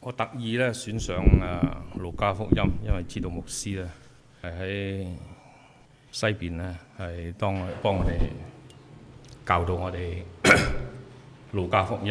我特意咧選上路加福音，因為知道牧師咧係喺西邊咧係幫我哋教導我哋路加福音。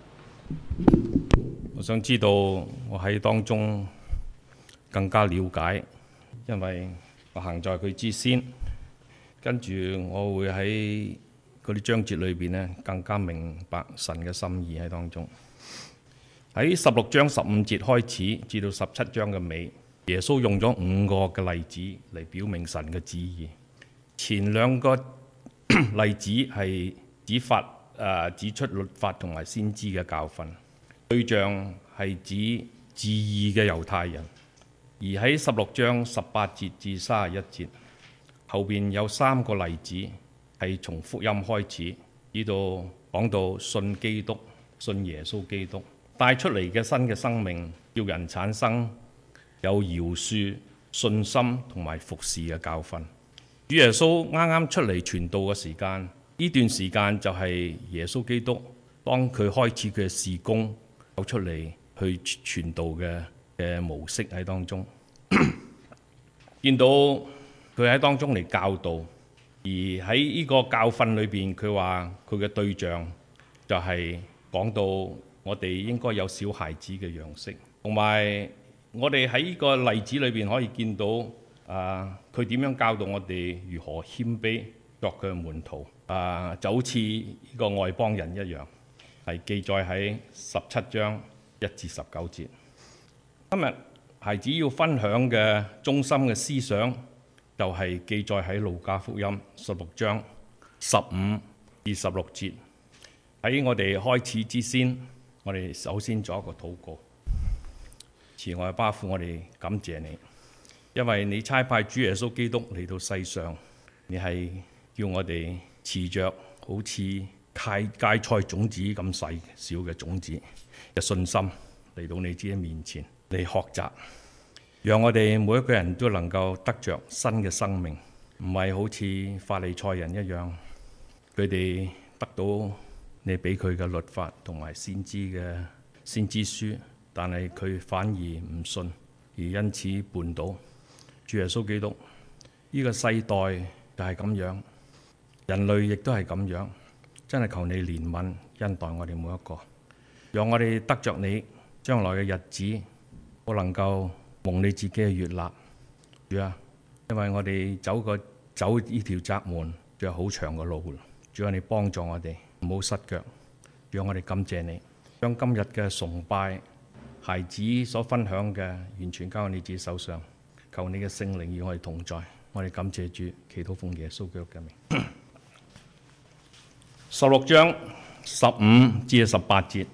我想知道我喺當中更加了解，因為我行在佢之先，跟住我會喺嗰啲章節裏邊咧更加明白神嘅心意喺當中。喺16章15節開始至到17章嘅尾，耶穌用咗5個嘅例子嚟表明神嘅旨意。前2個例子係指出律法同埋先知嘅教訓，對象係指自義嘅猶太人。而喺16章18節至31節後邊有3個例子係從福音開始，至到講到信基督、信耶穌基督帶出嚟嘅新嘅生命，叫人產生有饒恕、信心同埋服侍嘅教訓。主耶穌啱啱出嚟傳道嘅時間，呢段時間就係耶穌基督當佢開始佢嘅事工走出嚟去傳道嘅模式喺當中，見到佢喺當中嚟教導，而喺呢個教訓裏邊，佢話佢嘅對象就係講到我哋應該有小孩子嘅樣式，同埋我哋喺呢個例子裏邊可以見到佢點樣教導我哋如何謙卑作佢嘅門徒，就好似呢個外邦人一樣，係記載喺17章1至19節。今日孩子要分享嘅中心嘅思想，就係記載喺路加福音16章15至16節。喺我哋開始之先，我哋首先做一個禱告。慈愛巴父，我哋感謝你，因為你差派主耶穌基督嚟到世上，你係叫我哋持着好似芥菜種子咁細小嘅種子嘅信心嚟到你自己面前嚟學習，讓我哋每一個人都能夠得着新嘅生命，唔係好似法利賽人一樣，佢哋得到你俾佢嘅律法同埋先知書，但係佢反而唔信，而因此絆倒。主耶穌基督，呢個世代就係咁樣，人類亦都係咁樣，真係求你憐憫恩待我哋每一個，讓我哋得着你將來嘅日子，我能夠蒙你自己嘅悅納。主啊，因為我哋走呢條窄門，仲有好長嘅路。主啊，你幫助我哋唔好失腳，讓我哋感謝你，將今日嘅崇拜孩子所分享嘅完全交喺你自己手上，求你嘅聖靈與我哋同在。我哋感謝主，祈禱奉耶穌基督嘅名。16章15至18節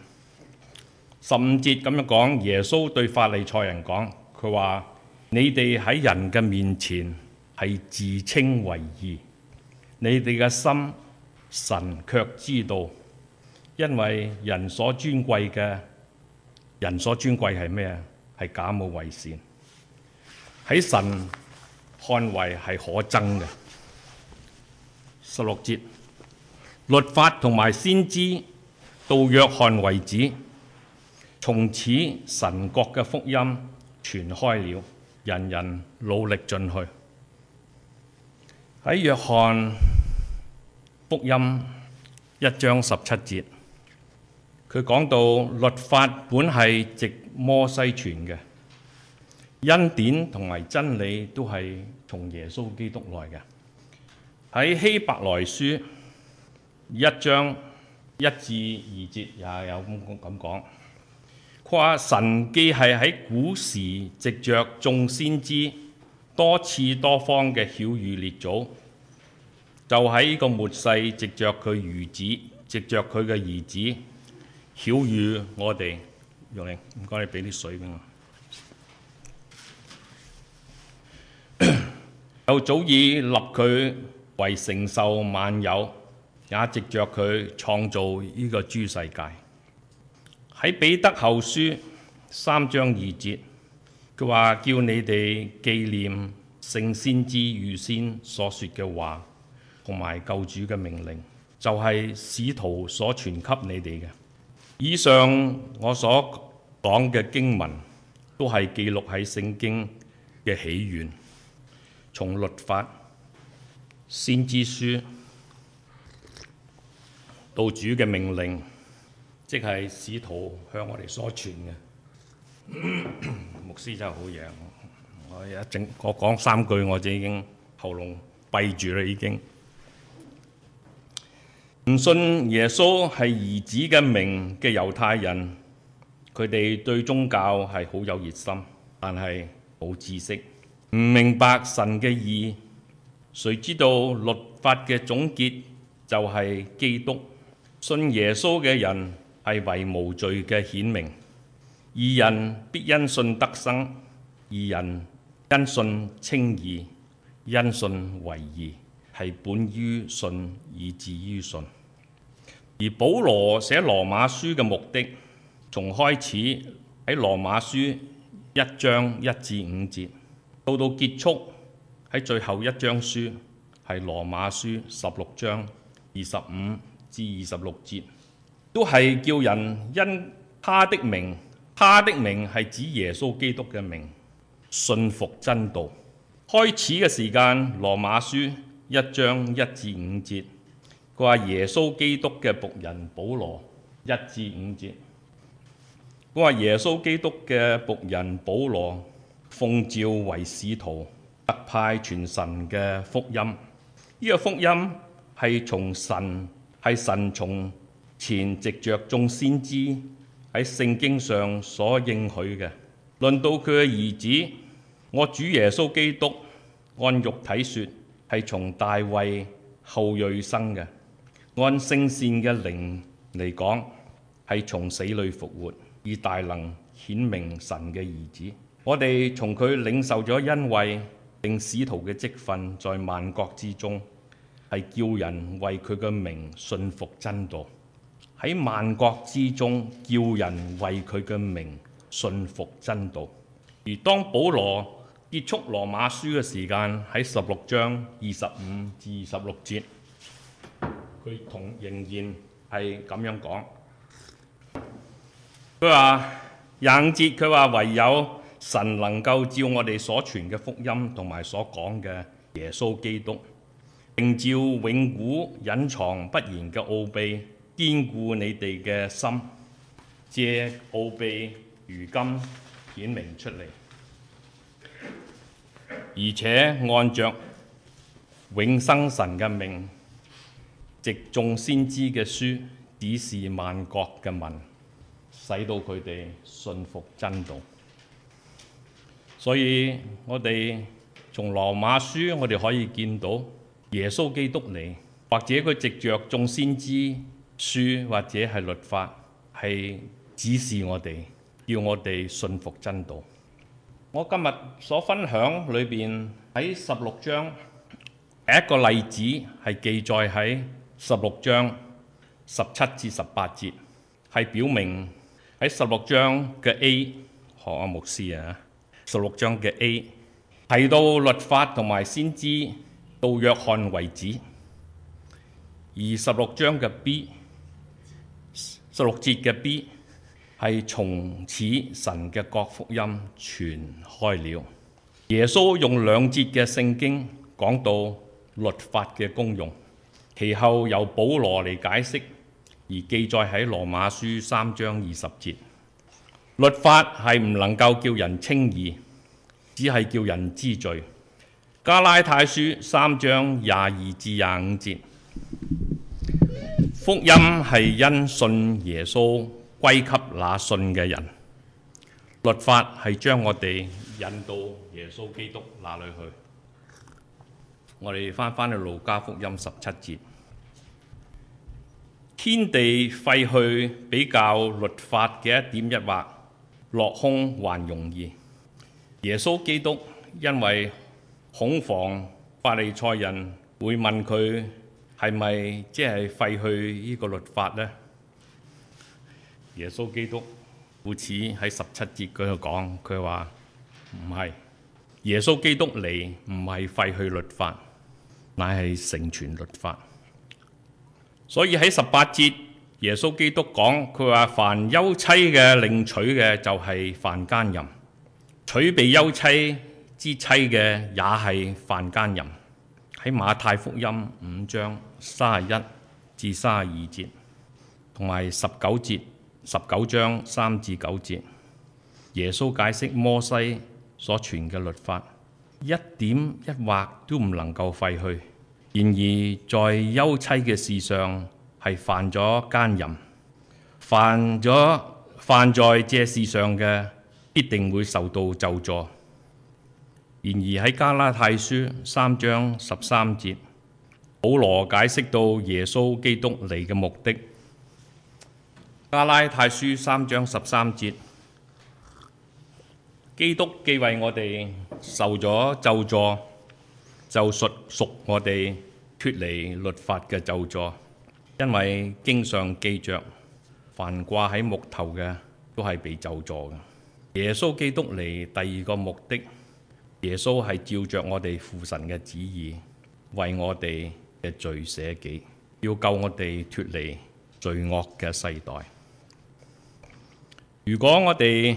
，15節咁樣講，耶穌對法利賽人講，佢話：你哋喺人嘅面前係自稱為義，你哋嘅心神卻知道，因為人所尊貴係咩啊？係假冒為善，喺神看為係可憎嘅。16節，律法同埋先知到約翰為止，從此神國嘅福音傳開了，人人努力進去。喺約翰福音1章17節，佢講到律法本係藉摩西傳嘅，恩典同埋真理都係從耶穌基督來嘅。喺希伯來書1章1至2節也有咁講，佢話神既係喺古時藉着眾先知多次多方嘅曉諭列祖，就喺呢個末世藉着佢嘅兒子曉諭我哋。用嚟唔該，你俾啲水俾我。又早已立佢為承受萬有，也藉着佢創造呢個諸世界。喺彼得後書3章2節，佢話叫你哋紀念聖先知預先所說嘅話，同埋救主嘅命令，就係使徒所傳給你哋嘅。以上我所講嘅經文都係記錄喺聖經嘅起源，從律法、先知書到主嘅命令，即係使徒向我哋所傳嘅。牧師真係好嘢，我講3句我就已經喉嚨閉住啦，已經。唔信耶穌係兒子嘅名嘅猶太人，佢哋對宗教係好有熱心，但係冇知識，唔明白神嘅義。誰知道律法嘅總結就係基督？信耶穌嘅人係為無罪嘅顯明，義人必因信得生，義人因信稱義，因信為義，係本於信以至於信。而保羅寫羅馬書嘅目的，從開始喺羅馬書1章1至5節，到結束喺最後一章書係羅馬書16章25至26節，都係叫人因他的名，他的名係指耶穌基督嘅名，信服真道。開始嘅時間，羅馬書1章1至5節，佢話耶穌基督嘅僕人保羅1至5節，佢話耶穌基督嘅僕人保羅奉召為使徒，特派傳神嘅福音。呢個福音係神從前藉着眾先知喺聖經上所應許嘅。論到佢嘅兒子，我主耶穌基督按肉體說係從大衛後裔生嘅，按聖善嘅靈嚟講係從死裏復活，以大能顯明神嘅兒子。我哋從佢領受咗恩惠，並使徒嘅職分，在萬國之中係叫人為佢嘅名信服真道。喺萬國之中叫人為佢嘅名信服真道。而當保羅結束羅馬書嘅時間，喺16章25至26節，佢仍然係咁樣講。佢話25節，佢話唯有神能夠照我哋所傳嘅福音同埋所講嘅耶穌基督，並照永古隱藏不言嘅奧秘堅固你哋嘅心，借奧秘如今顯明出嚟，而且按着永生神嘅命，藉眾先知嘅書指示萬國嘅民，使到佢哋信服真道。所以我哋從羅馬書我哋可以見到耶穌基督嚟，或者佢藉着眾先知書或者係律法，係指示我哋，要我哋信服真道。我今日所分享裏邊喺16章第一個例子係記載喺16章17至18節，係表明喺16章嘅 A， 學阿牧師啊，16章嘅 A 提到律法同埋先知到約翰為止，而16章嘅 B， 16節嘅 B 係從此神嘅國福音傳開了。耶穌用2節嘅聖經講到律法嘅功用，其後由保羅嚟解釋，而記載喺羅馬書3章20節。律法係唔能夠叫人稱義，只係叫人知罪。加拉太書3章22至25節，福音係因信耶穌歸給那信嘅人，律法係將我哋引到耶穌基督那裏去。我哋翻去路加福音17節，天地廢去比較律法嘅一點一畫，落空還容易。耶穌基督因為恐防法利賽人會問佢係咪即係廢去呢個律法呢？耶穌基督故此喺17節嗰度講，佢話唔係，耶穌基督嚟唔係廢去律法，乃係成全律法。所以喺18節耶穌基督講，佢話凡休妻嘅另娶嘅就係犯奸淫，娶被休妻之妻嘅也係犯奸淫。喺馬太福音5章31至32節，同埋19章3至9節，耶穌解釋摩西所傳嘅律法，一點一畫都唔能夠廢去。然而在休妻嘅事上係犯咗奸淫，犯在這事上嘅必定會受到咒詛。然而喺加拉太書3章13節，保羅解釋到耶穌基督嚟嘅目的。加拉太書3章13節，基督既為我哋受咗咒詛，就贖我哋脫離律法嘅咒詛，因為經上記着，凡掛喺木頭嘅都係被咒詛嘅。耶穌基督嚟第二個目的，耶穌係照着我哋父神嘅旨意，為我哋嘅罪捨己，要救我哋脫離罪惡嘅世代。如果我哋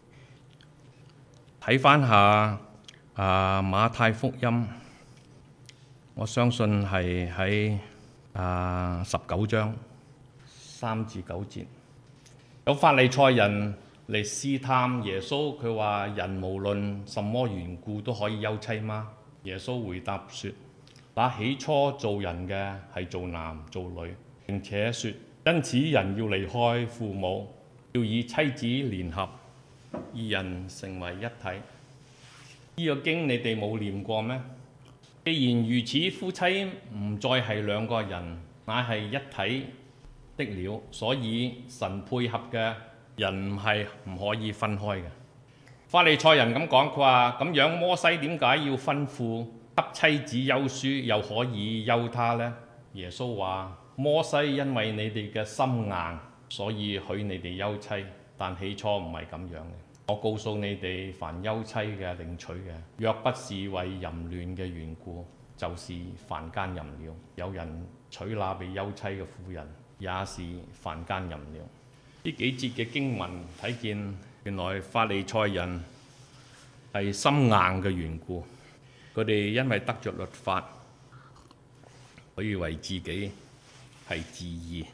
睇返下馬太福音，我相信係喺19章3至9節，有法利賽人嚟試探耶穌，佢話人無論什麼緣故都可以休妻嗎？耶穌回答說：那起初造人嘅係造男造女，並且說因此人要離開父母，要以妻子聯合，二人成為一體。呢個經你哋冇念過咩？既然如此，夫妻唔再係兩個人，乃係一體的了。所以神配合嘅人係唔可以分開嘅。法利賽人咁講，佢話咁樣摩西點解要吩咐給妻子休書，又可以休他呢？耶穌話摩西因為你哋嘅心硬，所以許你哋休妻，但起初唔係咁樣嘅。我告訴你哋，凡休妻嘅另娶嘅，若不是為淫亂嘅緣故，就是犯奸淫了。有人娶那被休妻嘅婦人，也是犯奸淫了。呢幾節嘅經文睇見，原來法利賽人係心硬嘅緣故，佢哋因為得着律法，可以為自己係自義。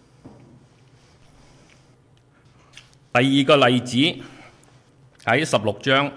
第二個例子喺16章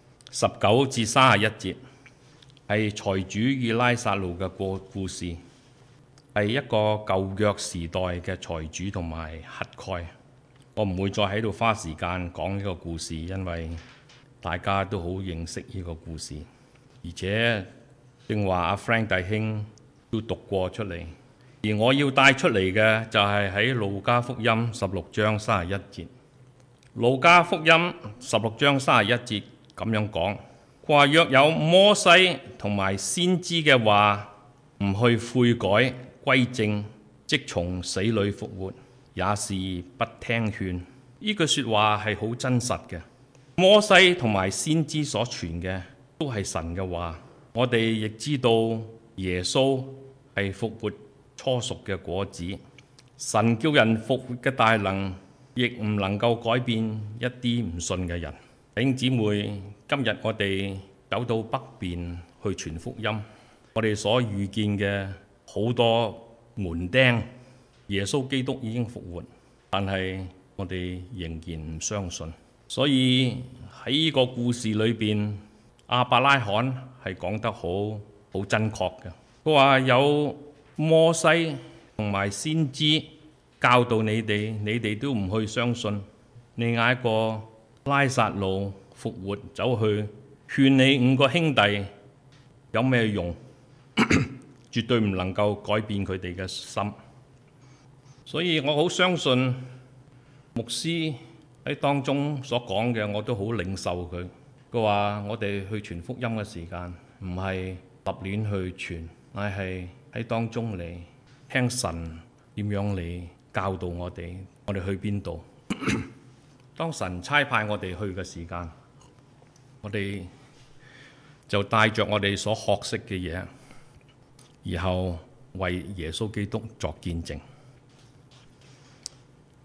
19至31節，係財主與拉撒路嘅故事，係一個舊約時代嘅財主同埋乞丐。我唔會再喺度花時間講呢個故事，因為大家都好認識呢個故事，而且正話阿 Frank 弟兄都讀過出嚟。而我要帶出嚟嘅就係喺路加福音16章31節。路加福音16章31節咁樣講，佢話若有摩西同埋先知嘅話唔去悔改歸正，即從死裏復活，也是不聽勸。呢句說話係好真實嘅。摩西同埋先知所傳嘅都係神嘅話。我哋亦知道耶穌係復活初熟嘅果子。神叫人復活嘅大能，亦唔能夠改變一啲唔信嘅人。弟兄姊妹，今日我哋走到北邊去傳福音，我哋所遇見嘅好多門釘，耶穌基督已經復活，但係我哋仍然唔相信。所以喺呢個故事裏邊，亞伯拉罕係講得好真確嘅。佢話有摩西同埋先知教導你哋，你哋都唔去相信。你嗌一個拉撒路復活，走去勸你5個兄弟，有咩用？絕對唔能夠改變佢哋嘅心。所以我好相信牧師喺當中所講嘅，我都好領受佢。佢話我哋去傳福音嘅時間，唔係立亂去傳，乃係喺當中嚟聽神點樣嚟教導我哋去邊度。當神差派我哋去嘅時間，我哋就帶着我哋所學識嘅嘢，然後為耶穌基督作見證。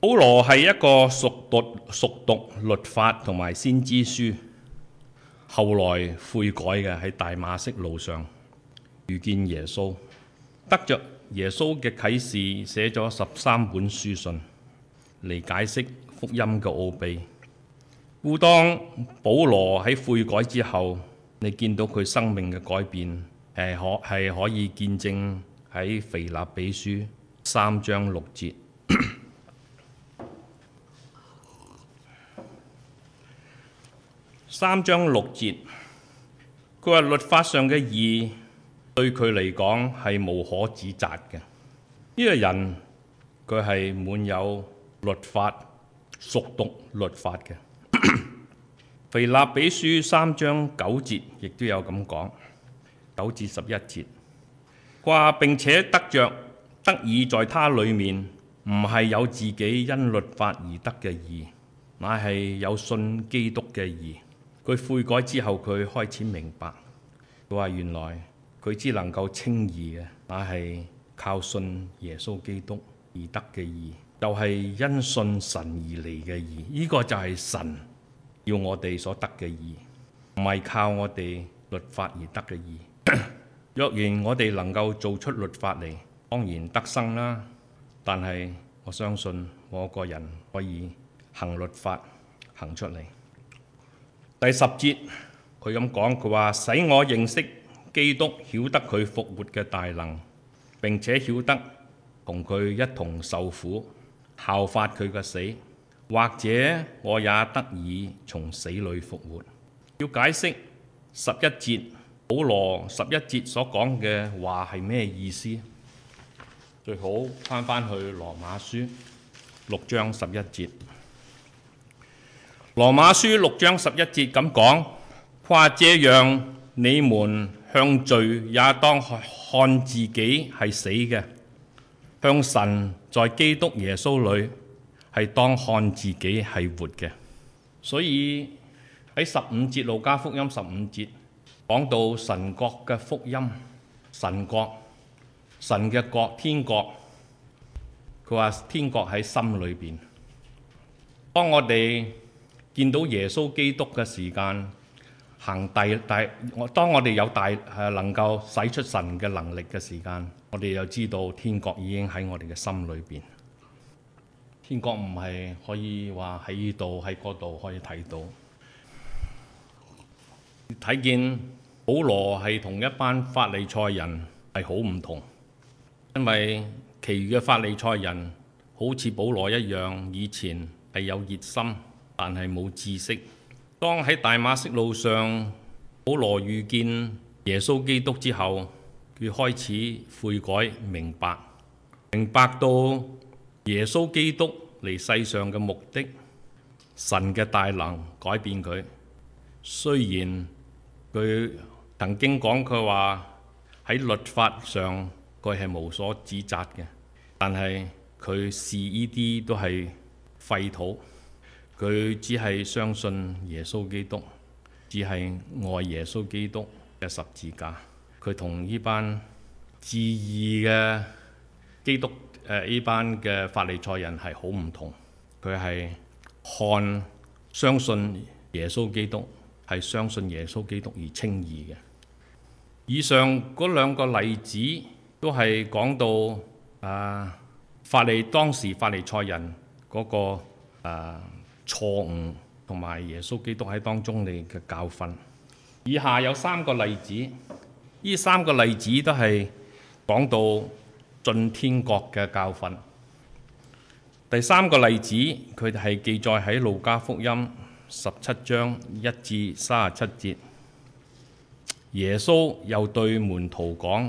保羅係一個熟讀律法同埋先知書，後來悔改嘅，喺大馬色路上遇見耶穌，得着耶穌嘅啟示，寫咗13本書信嚟解釋福音嘅奧秘。故當保羅喺悔改之後，你見到佢生命嘅改變，係可以見證喺腓立比書3章6節。3章6節，佢話律法上嘅義對佢嚟講係無可指責嘅。呢個人佢係滿有律法、熟讀律法嘅。腓立比書3章9節亦都有咁講，9至11節，話並且得以在他裏面，唔係有自己因律法而得嘅義，乃係有信基督嘅義。佢悔改之後，佢開始明白，佢話原來佢只能夠稱義嘅，乃係靠信耶穌基督而得嘅義，就係因信神而嚟嘅義。呢個就係神要我哋所得嘅義，唔係靠我哋律法而得嘅義。若然我哋能夠做出律法嚟，當然得生啦。但係我相信我個人可以行律法行出嚟。第10節佢咁講，佢話使我認識基督，曉得佢復活嘅大能，並且曉得同佢一同受苦，效法佢嘅死，或者我也得以從死裏復活。要解釋11節，保羅11節所講嘅話係咩意思？最好翻去羅馬書6章11節。羅馬書6章11節咁講，話這樣你們向罪也當看自己係死嘅，向神在基督耶穌裏係當看自己係活嘅。所以喺15節路加福音15節講到神國嘅福音，神嘅國，天國，佢話天國喺心裏邊。當我哋見到耶穌基督嘅時間，當我哋有能夠使出神嘅能力嘅時間，我哋就知道天國已經喺我哋嘅心裏邊。天國唔係可以話喺呢度喺嗰度可以睇到。睇見保羅係同一班法利賽人係好唔同，因為其餘嘅法利賽人好似保羅一樣，以前係有熱心，但係冇知識。當喺大馬色路上，保羅遇見耶穌基督之後，佢開始悔改，明白到耶穌基督嚟世上嘅目的，神嘅大能改變佢。雖然佢曾經講佢話喺律法上佢係無所指責嘅，但係佢視呢啲都係廢土。佢只係相信耶穌基督，只係愛耶穌基督嘅十字架。佢同呢班自義嘅基督呢班嘅法利賽人係好唔同。佢係相信耶穌基督，係相信耶穌基督而稱義嘅。以上嗰2個例子都係講到當時法利賽人嗰個錯誤同埋耶穌基督喺當中嚟嘅教訓。以下有3個例子，呢3個例子都係講到進天國嘅教訓。第3個例子，佢哋係記載喺路加福音17章1至37節。耶穌又對門徒講，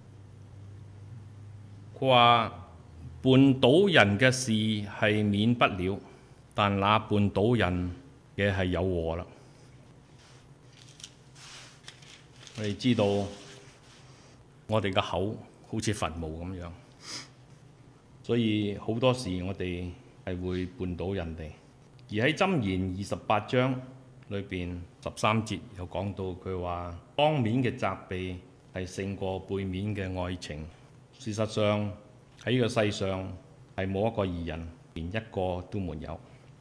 佢話絆倒人嘅事係免不了，但那絆倒人嘅係有禍啦。我哋知道我哋嘅口好似墳墓咁樣，所以好多時我哋係會絆倒人哋。而喺箴言28章裏邊13節有講到，佢話當面嘅責備係勝過背面嘅愛情。事實上喺呢個世上係冇一個義人， 連一個都沒有。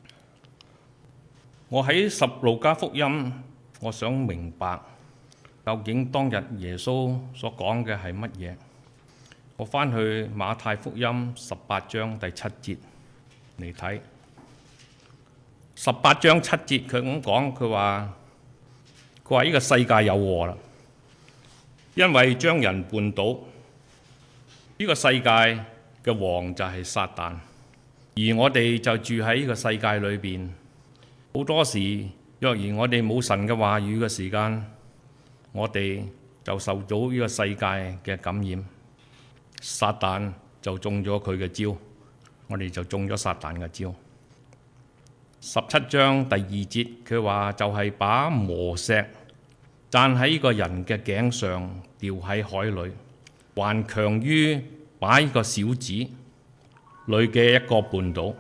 我喺路加福音，我想明白究竟當日耶穌所講嘅係乜嘢。我返去馬太福音18章第7節嚟睇。18章7節佢咁講，佢話呢個世界有禍啦，因為將人絆倒。呢個世界嘅王就係撒旦，而我哋就住喺呢個世界裏邊。好多時，若然我哋冇神嘅話語嘅時間，我哋就受到呢個世界嘅感染，撒旦就中咗佢嘅招，我哋就中咗撒旦嘅招。17章第2節佢話就係把磨石釘喺呢個人嘅頸上，掉喺海裏，還強於把呢個小子裏嘅一個絆倒。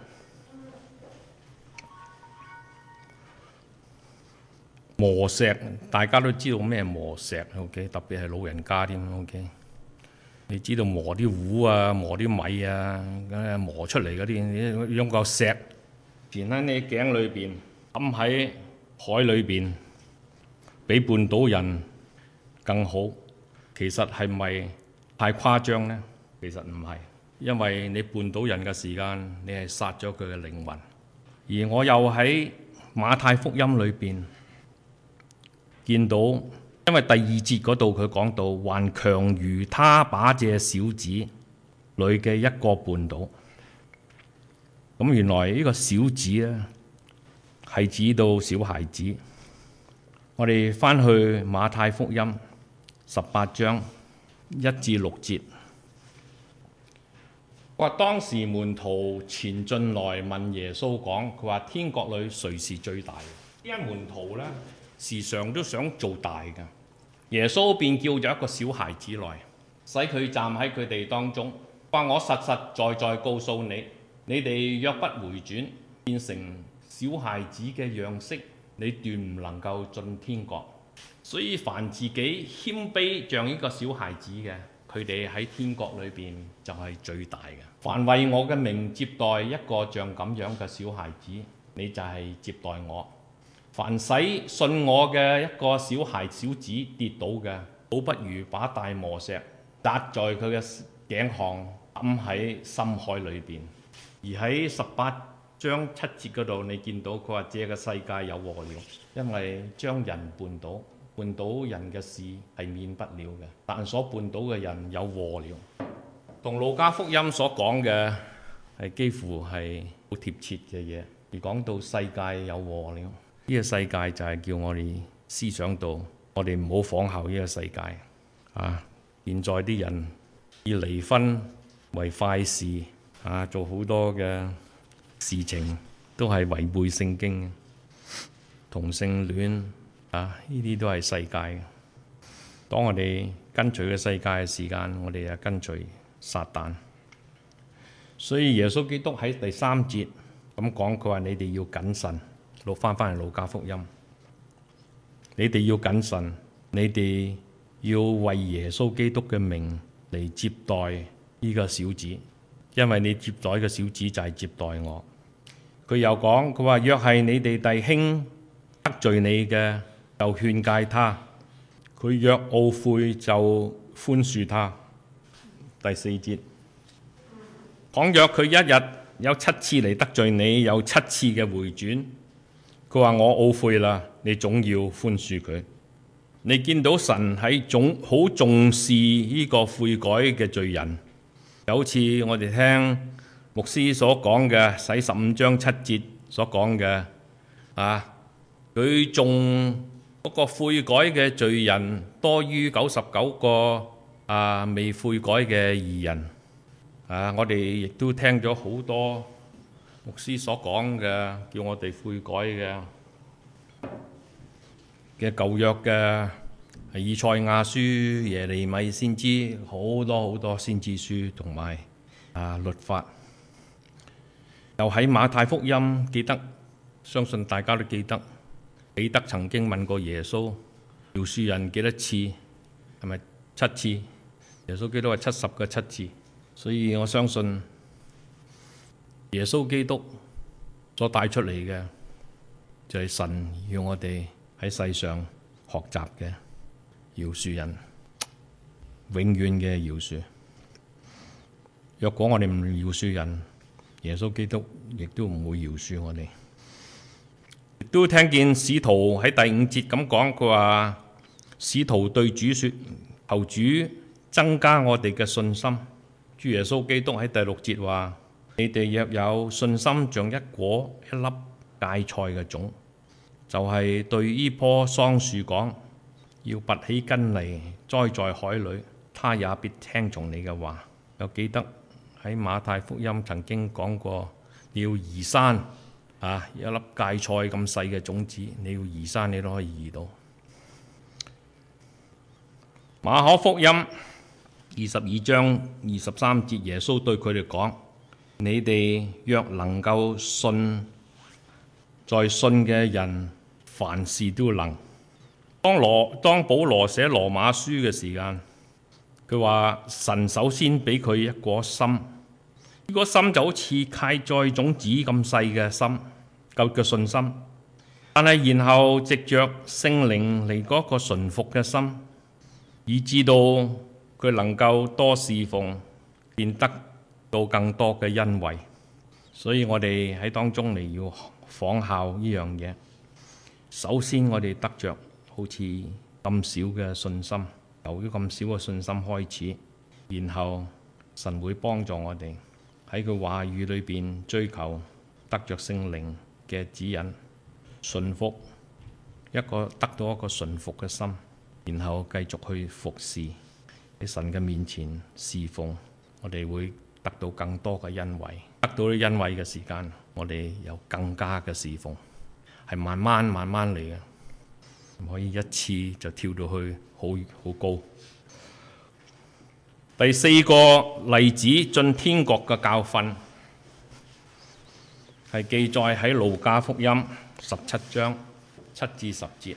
磨石大家都知道咩磨石 ，OK， 特別係老人家添 ，OK。你知道磨啲糊啊、磨啲米啊，磨出嚟嗰啲，用嚿石填喺你頸裏邊，抌喺海裏邊，比絆倒人更好。其實係咪太誇張呢？其實唔係，因為你絆倒人嘅時間，你係殺咗佢嘅靈魂。而我又喺馬太福音裏邊見到，因為第2節嗰度佢講到，還強如他把這小子裏嘅一個絆倒。咁原來呢個小子呢，係指到小孩子。我哋返去馬太福音18章1至6節，話當時門徒前進來問耶穌講，佢話天國裏誰是最大嘅？因為門徒呢，時常都想做大嘅。耶穌便叫咗一個小孩子來，使佢站喺佢哋當中，話我實實在在告訴你，你哋若不回轉，變成小孩子嘅樣式，你斷唔能夠進天國。所以凡自己謙卑像呢個小孩子嘅，佢哋喺天國裏邊就係最大嘅。凡為我嘅名接待一個像咁樣嘅小孩子，你就係接待我。凡使信我嘅一個小子跌倒嘅，倒不如把大磨石砸在佢嘅頸項，抌喺深海裏邊。而喺18章7節嗰度，你見到佢話：這個世界有禍了，因為將人絆倒人嘅事係免不了嘅，但所絆倒嘅人有禍了。同路加福音所講嘅係幾乎係好貼切嘅嘢。而講到世界有禍了，呢個世界就係叫我哋思想到，我哋唔好仿效呢個世界。現在啲人以離婚為快事，做好多嘅事情都係違背聖經嘅，同性戀呢啲都係世界。當我哋跟隨嘅世界嘅時間，我哋就跟隨撒旦。所以耶穌基督喺第3節咁講，佢話你哋要謹慎。翻嚟路加福音，你哋要謹慎，你哋要為耶穌基督嘅名嚟接待呢個小子，因為你接待嘅小子就係接待我。佢又講，佢話若係你哋弟兄得罪你嘅，就勸戒他；佢若懊悔，就寬恕他。第4節講，若佢一日有7次嚟得罪你，有7次嘅回轉。佢話我懊悔啦，你總要寬恕佢。你見到神喺好重視呢個悔改嘅罪人，就好似我哋聽牧師所講嘅，喺15章7節所講嘅，佢重嗰個悔改嘅罪人多於99個未悔改嘅義人。我哋亦都聽咗好多牧師所講嘅，叫我哋悔改嘅舊約嘅以賽亞書、耶利米先知，好多先知書同埋律法。又喺馬太福音，記得，相信大家都記得，彼得曾經問過耶穌，饒恕人幾多次？係咪7次？耶穌基督話70個7次。所以我相信， 耶穌基督所帶出嚟嘅就係神要我哋喺世上學習嘅饒恕人，永遠嘅饒恕。若果我哋唔饒恕人，耶穌基督亦都唔會饒恕我哋。亦都聽見使徒喺第5節咁講，佢話使徒對主說：求主增加我哋嘅信心。主耶穌基督喺第6節話：你哋若有信心像一粒芥菜嘅種，就係對呢棵桑樹講，要拔起根嚟栽在海裏，他也必聽從你嘅話。又記得喺馬太福音曾經講過，你要移山一粒芥菜咁細嘅種子，你要移山你都可以移到。馬可福音22章23節，耶穌對佢哋講：你哋若能夠信，在信嘅人凡事都能。當保羅寫羅馬書嘅時間，佢話神首先俾佢一個心，呢個心就好似芥菜種子咁細嘅心，夠嘅信心。但係然後藉着聖靈嚟嗰個順服嘅心，以致到佢能夠多侍奉，便得到更多嘅恩惠。所以我哋喺當中嚟要仿效呢樣嘢。首先我哋得着好似咁少嘅信心，由於咁少嘅信心開始，然後神會幫助我哋喺佢話語裏邊追求得着聖靈嘅指引，順服得到一個順服嘅心，然後繼續去服侍喺神嘅面前侍奉，我哋會得到更多嘅恩惠。得到啲恩惠嘅時間，我哋有更加嘅侍奉，係慢慢嚟嘅，唔可以一次就跳到去好高。第4個例子進天國嘅教訓係記載喺路加福音17章7至10節。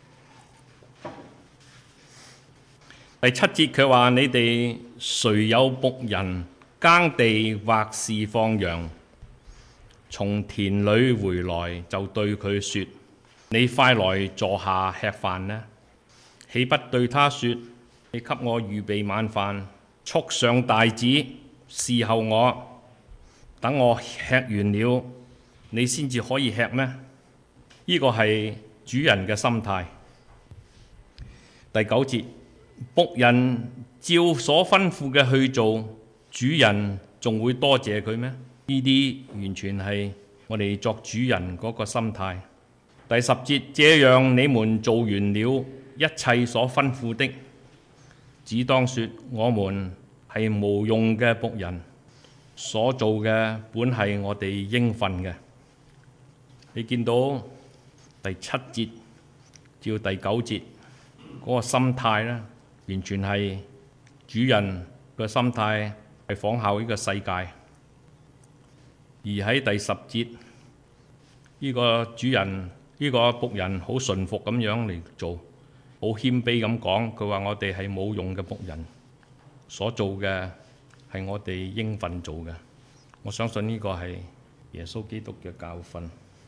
第7節佢話：你哋誰有僕人耕地或是放羊，從田裏回來就對佢說：你快來坐下吃飯呢？豈不對他說：你給我預備晚飯，束上帶子，伺候我，等我吃完了，你先至可以吃咩？呢個係主人嘅心態。第9節，僕人照所吩咐嘅去做，主人仲會多謝佢咩？呢啲完全係我哋作主人嗰個心態。第10節，這樣你們做完了一切所吩咐的，只當說我們係無用嘅僕人，所做嘅本係我哋應份嘅。你見到第7節至到第9節嗰個心態呢，完全係主人嘅心態，係仿效呢個世界。而喺第10節，呢個主人呢個僕人好順服咁樣嚟做，好謙卑咁講，佢話我哋係冇用嘅僕人，所做嘅係我哋應份做嘅。我相信呢個係耶穌基督嘅教訓。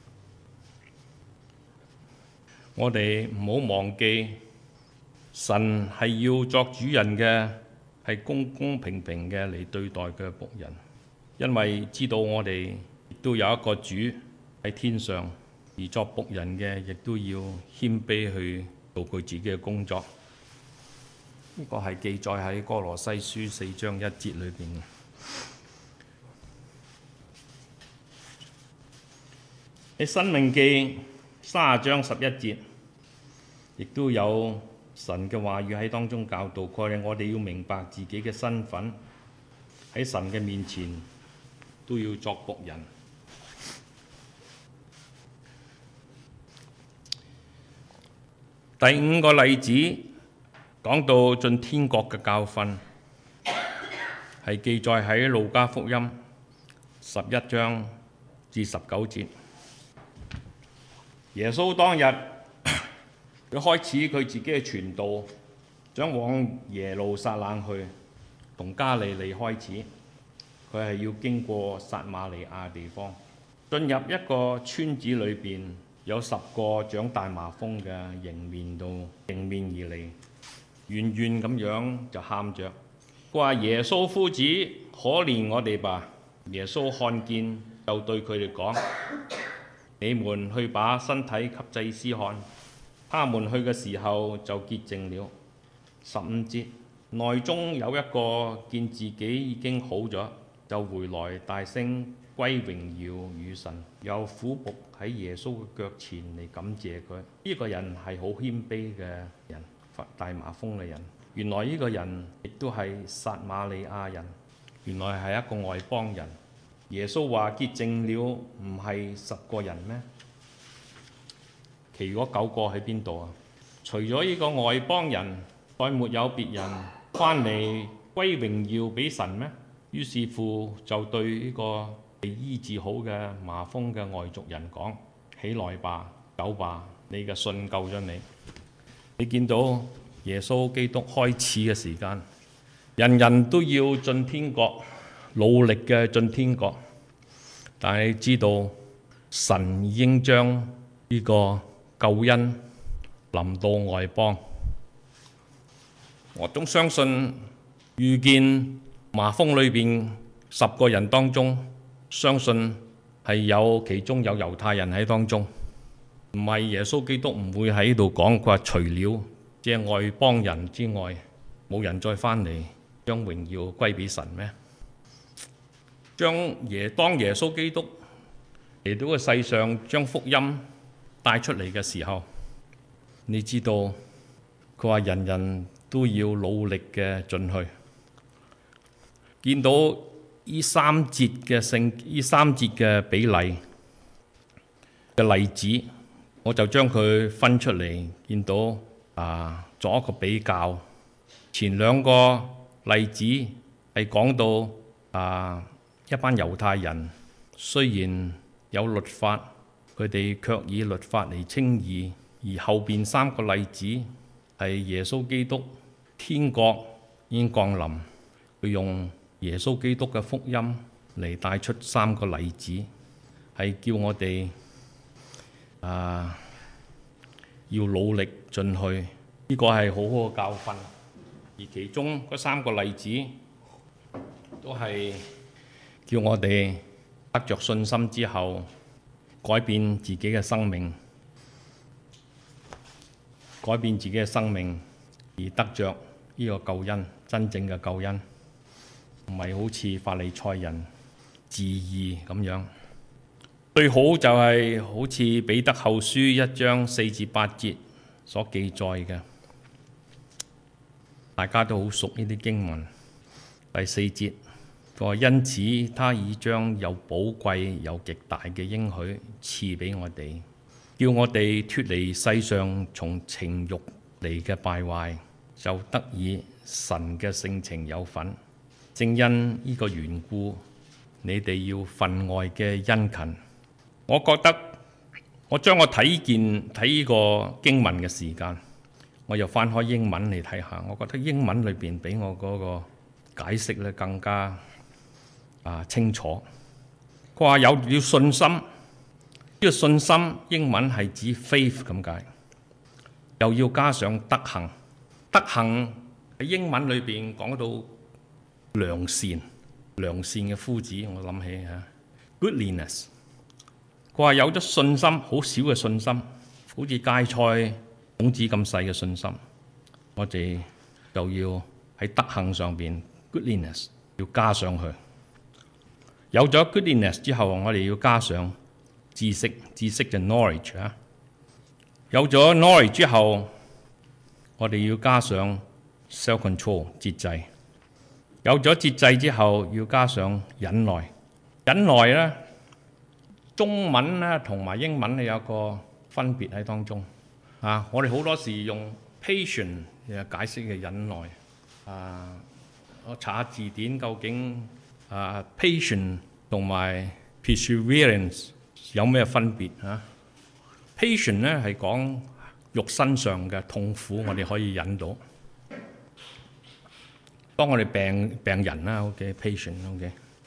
我哋唔好忘記，神係要作主人嘅，係公公平平嘅嚟對待嘅僕人，因為知道我哋亦都有一個主喺天上，而作僕人嘅亦都要謙卑去做佢自己嘅工作。呢個係記載喺歌羅西書4章1節裏邊嘅。喺申命記30章11節，亦都有神嘅話語喺當中教導佢哋，我哋要明白自己嘅身份，喺神嘅面前都要作僕人。第5個例子講到進天國嘅教訓，係記載喺路加福音11章至19節。耶穌當日佢開始佢自己嘅傳道，想往耶路撒冷去，同加利利開始。佢佢係要經過撒瑪利亞地方，進入一個村子裏邊，有10個長大麻風嘅迎面而嚟，遠遠咁樣就喊着，佢話：耶穌夫子，可憐我哋吧！耶穌看見就對佢哋講：你們去把身體給祭司看。他們去嘅時候就潔淨了。15節，內中有一個見自己已經好咗，就回來大聲歸榮耀與神，又俯伏喺耶穌嘅腳前嚟感謝佢。呢個人係好謙卑嘅人，大麻風嘅人。原來呢個人亦都係撒瑪利亞人，原來係一個外邦人。耶穌話潔淨了唔係10個人咩？其餘嗰9個喺邊度啊？除咗呢個外邦人，再沒有別人翻嚟歸榮耀俾神咩？於是乎就對呢個被醫治好嘅麻風嘅外族人講：起來吧，走吧，你嘅信救咗你。你見到耶穌基督開始嘅時間，人人都要進天國，努力嘅進天國，但係你知道神已經將呢個救恩臨到外邦。我都相信遇見麻風裏邊10個人當中，相信係其中有猶太人喺當中。唔係耶穌基督唔會喺度講，佢話除了即係外邦人之外，冇人再翻嚟將榮耀歸俾神咩？當耶穌基督嚟到個世上將福音帶出嚟嘅時候，你知道佢話人人都要努力嘅進去。見到呢三節嘅比例嘅例子，我就將佢分出嚟，見到作一個比較。前2個例子係講到一班猶太人雖然有律法，佢哋卻以律法嚟稱義；而後邊3個例子係耶穌基督天國已經降臨，佢用耶穌基督嘅福音嚟帶出3個例子，係叫我哋要努力進去。呢個係好好嘅教訓。而其中嗰3個例子都係叫我哋得着信心之後改變自己嘅生命，而得着呢個救恩，真正嘅救恩，唔係好似法利賽人自義咁樣。最好就係好似彼得後書1章4至8節所記載嘅，大家都好熟呢啲經文。第4節，佢話因此他已將有寶貴有極大嘅應許賜俾我哋，叫我哋脫離世上從情欲嚟嘅敗壞，就得以神嘅性情有份。正因呢個緣故，你哋要分外嘅殷勤。我覺得我將我睇呢個經文嘅時間，我又翻開英文嚟睇下，我覺得英文裏邊俾我嗰個解釋咧更加清楚。佢話有了信心，呢個信心英文係指 faith 咁解，又要加上德行。德行喺英文裏邊講到良善嘅夫子，我諗起goodliness。佢話有咗信心，好少嘅信心，好似芥菜種子咁細嘅信心，我哋就要喺德行上邊 goodliness 要加上去。有咗 goodliness 之後，我哋要加上知識嘅 knowledge 有咗 knowledge 之後，我哋要加上 self-control 節制。有咗節制之後，要加上忍耐。忍耐咧，中文咧同埋英文咧有個分別喺當中。我哋好多時用 patient 嚟解釋嘅忍耐。我查下字典，究竟patient 同埋 perseverance 有咩分別？patient 咧係講肉身上嘅痛苦，我哋可以忍到。當我哋病人啦，OK，patient，OK，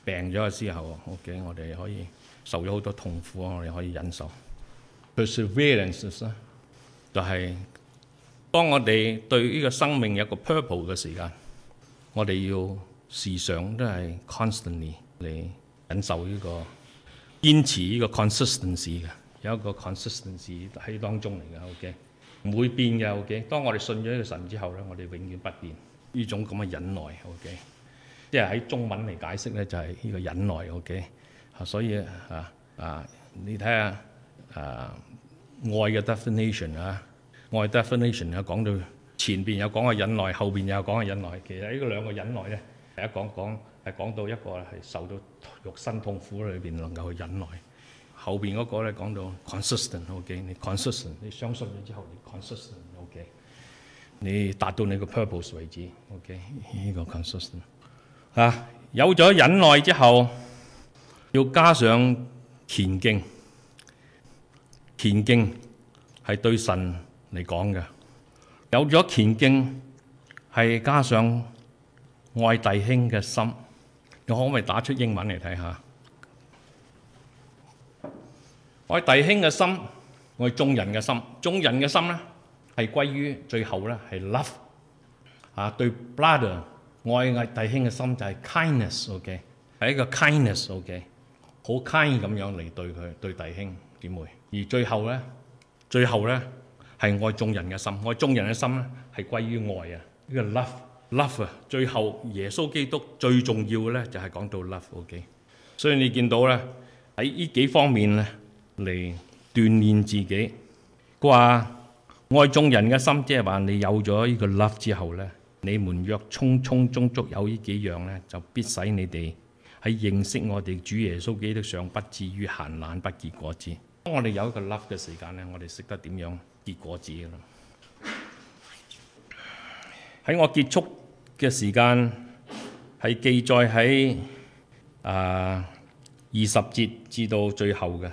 病咗嘅時候 ，OK， 我哋可以受咗好多痛苦，我哋可以忍受。Perseverance 咧，就係當我哋對呢個生命有個 purpose 嘅時間，我哋要時常都係 constantly 嚟忍受呢個堅持呢個 consistency 嘅，有一個 consistency 喺當中嚟嘅 ，OK， 唔會變嘅 ，OK。當我哋信咗呢個神之後咧，我哋永遠不變呢種咁嘅忍耐 ，OK。即係喺中文嚟解釋咧，就係呢個忍耐 ，OK。所以你睇下愛嘅 definition 愛 definition 有講到前邊有講過忍耐，後邊有講過忍耐。其實呢個兩個忍耐咧，第一講到一個係受到肉身痛苦裏邊能夠去忍耐，後邊嗰個咧講到 consistent，OK， 你 consistent， 你相信咗之後你 consistent，OK， 你達到你個 purpose 為止 ，OK， 呢個 consistent。有咗忍耐之後，要加上虔敬。虔敬係對神嚟講嘅，有咗虔敬係加上愛弟兄嘅心。你可唔可以打出英文嚟睇下？愛弟兄嘅心，愛眾人嘅心。眾人嘅心咧係歸於最後咧係 love。對 brother 愛弟兄嘅心就係 kindness，OK， 係一個 kindness，OK， 好 kind 咁樣嚟對佢對弟兄姊妹。而最後咧係愛眾人嘅心。愛眾人嘅心咧係歸於愛啊，呢個 love 啊。最後耶穌基督最重要嘅咧就係講到 love，OK。所以你見到咧喺呢幾方面咧嚟鍛鍊自己。佢話愛眾人嘅心，即係話你有咗呢個 love 之後咧，你們若充充足足有呢幾樣咧，就必使你哋喺認識我哋主耶穌基督上不至於閒懶不結果子。當我哋有一個 love 嘅時間咧，我哋識得點樣結果子㗎啦。喺我結束嘅時間係記載喺20節至到最後嘅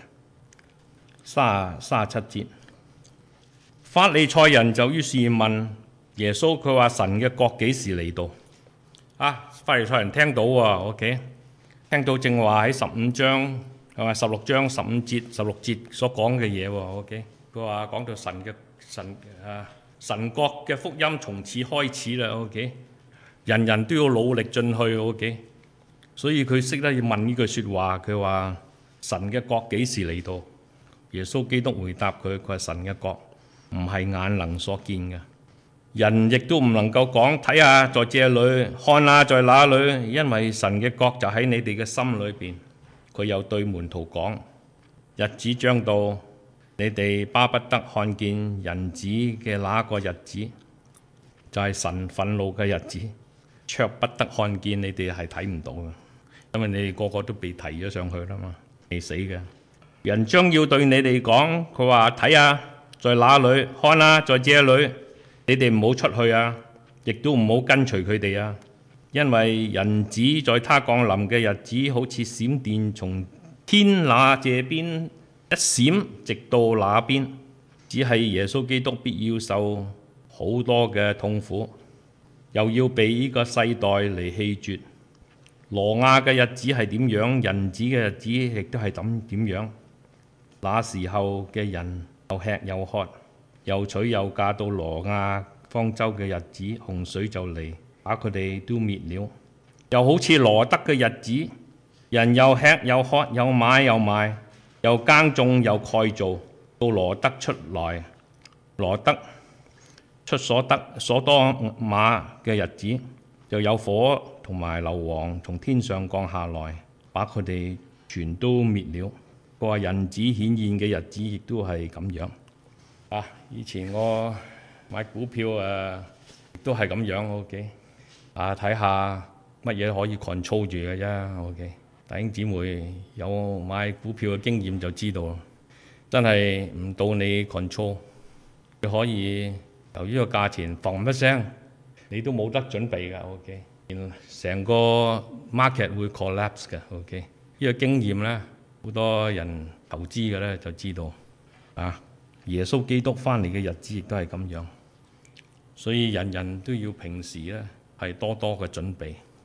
37節。法利賽人就於是問耶穌，佢話神嘅國幾時嚟到？法利賽人聽到喎 ，OK， 聽到正話喺15章係咪16章15節16節所講嘅嘢喎 ，OK， 佢話講到神國嘅福音從此開始啦 ，OK， 人人都要努力進去 ，OK， 所以佢識得要問呢句説話，佢話神嘅國幾時嚟到？耶穌基督回答佢話神嘅國唔係眼能所見嘅。人亦都唔能夠講睇下在這裏，看下在那裏，因為神嘅國就喺你哋嘅心裏邊。佢又對門徒講：日子將到，你哋巴不得看見人子嘅那個日子，就係神憤怒嘅日子，卻不得看見。你哋係睇唔到嘅，因為你哋個個都被提咗上去啦嘛，未死嘅。人將要對你哋講，佢話睇下在那裏，看下在這裏。你哋唔好出去啊，亦都唔好跟隨佢哋啊，因為人子在他降臨嘅日子，好似閃電從天那這邊一閃，直到那邊。只係耶穌基督必要受好多嘅痛苦，又要被呢個世代嚟棄絕。挪亞嘅日子係點樣，人子嘅日子亦都係點樣。那時候嘅人又吃又喝，又娶又嫁，到挪亞方舟嘅日子，洪水就嚟把佢哋都滅了。又好似羅得嘅日子，人又吃又喝，又買又賣，又耕種又蓋造，到羅得出來，羅得出所多瑪嘅日子，就有火同埋硫磺從天上降下來，把佢哋全都滅了。佢話人子顯現嘅日子亦都係咁樣。以前我買股票都係咁樣 ，OK。睇下乜嘢可以 control 住嘅啫 ，OK。弟兄姊妹有買股票嘅經驗就知道，真係唔到你 control， 你可以由於個價錢嘣一聲，你都冇得準備㗎 ，OK。成個 market 會 collapse 嘅 ，OK。呢個經驗咧，好多人投資嘅咧就知道耶穌基督翻嚟嘅日子亦都係咁樣，所以人人都要平時咧係多多嘅準備。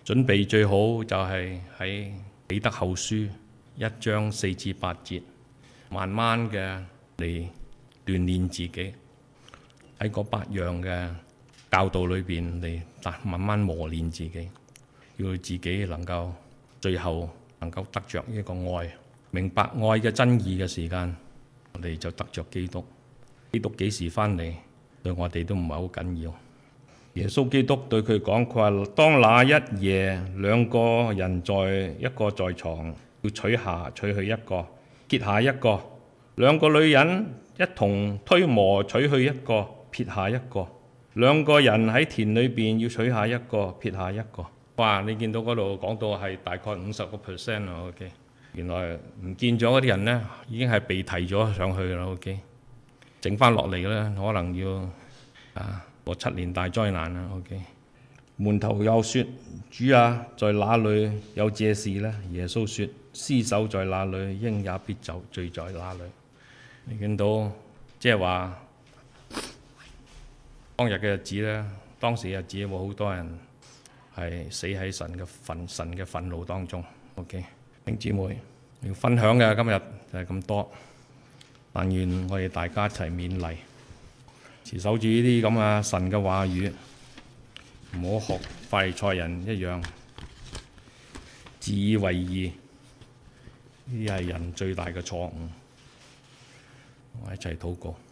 準備最好就係喺彼得後書1章4至8節，慢慢嘅嚟鍛鍊自己，喺嗰8樣嘅教導裏邊嚟慢慢磨練自己，要自己能夠最後能夠得着一個愛，明白愛嘅真義嘅時間，我哋就得着基督。基督幾時返嚟，對我哋都唔係好緊要。耶穌基督對佢講，佢話當那一夜兩個人一個在床，要取去一個，撇下一個；兩個女人一同推磨取去一個，撇下一個；兩個人喺田裏邊要取下一個，撇下一個。哇！你見到嗰度講到係大概50% 啦。OK， 原來唔見咗嗰啲人呢，已經係被提咗上去啦。OK， 剩翻落嚟呢，可能要個7年大災難啦。OK， 門徒又說：主啊，在哪裏有這事呢？耶穌說：屍首在哪裏，鷹也必聚在哪裏。你見到即係話當日嘅日子呢，當時嘅日子有好多人係死喺神嘅憤怒當中。OK， 弟兄姊妹要分享嘅今日就係咁多，但願我哋大家一齊勉勵，持守住呢啲咁嘅神嘅話語，唔好學法利賽人一樣自以為義，呢啲係人最大嘅錯誤。我一齊禱告。